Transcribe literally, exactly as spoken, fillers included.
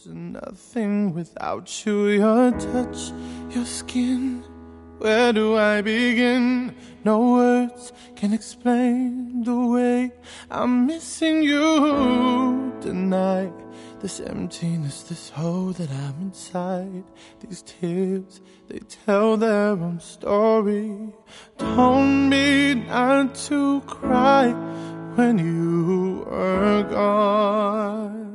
was nothing without you. Your touch, your skin, where do I begin? No words can explain the way I'm missing you tonight. This emptiness, this hole that I'm inside. These tears, they tell their own story. Told me not to cry when you were gone.